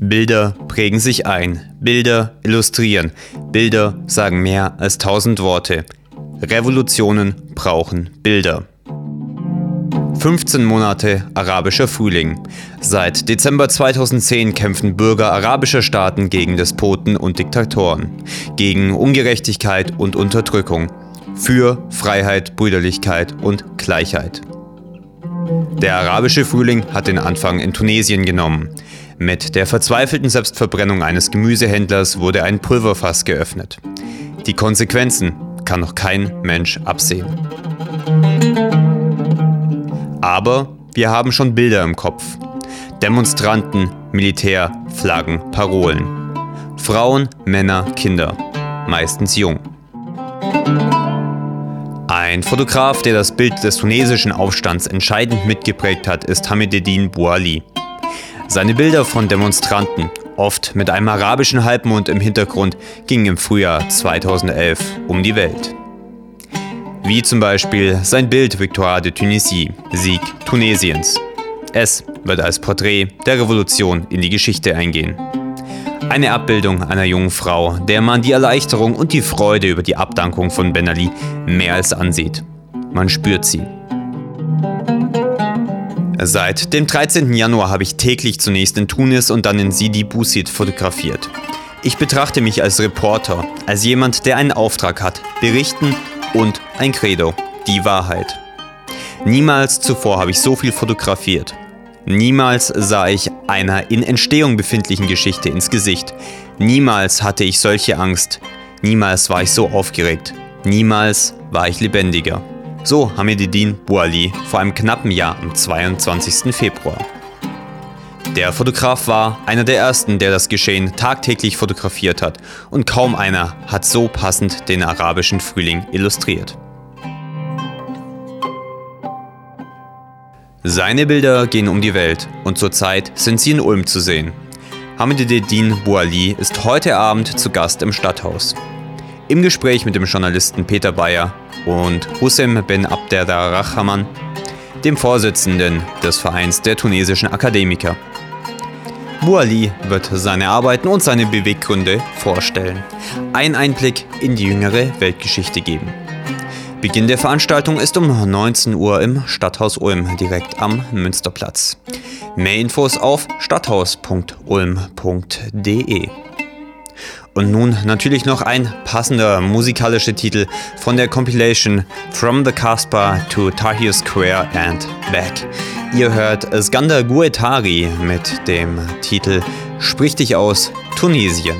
Bilder prägen sich ein, Bilder illustrieren, Bilder sagen mehr als 1000 Worte. Revolutionen brauchen Bilder. 15 Monate arabischer Frühling. Seit Dezember 2010 kämpfen Bürger arabischer Staaten gegen Despoten und Diktatoren, gegen Ungerechtigkeit und Unterdrückung, für Freiheit, Brüderlichkeit und Gleichheit. Der arabische Frühling hat den Anfang in Tunesien genommen. Mit der verzweifelten Selbstverbrennung eines Gemüsehändlers wurde ein Pulverfass geöffnet. Die Konsequenzen kann noch kein Mensch absehen. Aber wir haben schon Bilder im Kopf. Demonstranten, Militär, Flaggen, Parolen. Frauen, Männer, Kinder, meistens jung. Ein Fotograf, der das Bild des tunesischen Aufstands entscheidend mitgeprägt hat, ist Hamidedine Bouali. Seine Bilder von Demonstranten, oft mit einem arabischen Halbmond im Hintergrund, gingen im Frühjahr 2011 um die Welt. Wie zum Beispiel sein Bild Victoire de Tunisie, Sieg Tunesiens. Es wird als Porträt der Revolution in die Geschichte eingehen. Eine Abbildung einer jungen Frau, der man die Erleichterung und die Freude über die Abdankung von Ben Ali mehr als ansieht. Man spürt sie. Seit dem 13. Januar habe ich täglich zunächst in Tunis und dann in Sidi Bouzid fotografiert. Ich betrachte mich als Reporter, als jemand, der einen Auftrag hat, berichten und ein Credo, die Wahrheit. Niemals zuvor habe ich so viel fotografiert. Niemals sah ich einer in Entstehung befindlichen Geschichte ins Gesicht. Niemals hatte ich solche Angst. Niemals war ich so aufgeregt. Niemals war ich lebendiger. So Hamidedine Bouali vor einem knappen Jahr am 22. Februar. Der Fotograf war einer der ersten, der das Geschehen tagtäglich fotografiert hat, und kaum einer hat so passend den arabischen Frühling illustriert. Seine Bilder gehen um die Welt und zurzeit sind sie in Ulm zu sehen. Hamidedine Bouali ist heute Abend zu Gast im Stadthaus. Im Gespräch mit dem Journalisten Peter Bayer und Hussein Ben Abderrahman, dem Vorsitzenden des Vereins der tunesischen Akademiker. Bouali wird seine Arbeiten und seine Beweggründe vorstellen, einen Einblick in die jüngere Weltgeschichte geben. Beginn der Veranstaltung ist um 19 Uhr im Stadthaus Ulm, direkt am Münsterplatz. Mehr Infos auf stadthaus.ulm.de. Und nun natürlich noch ein passender musikalischer Titel von der Compilation From the Casbah to Tahrir Square and Back. Ihr hört Skandar Guettari mit dem Titel Sprich dich aus, Tunesien.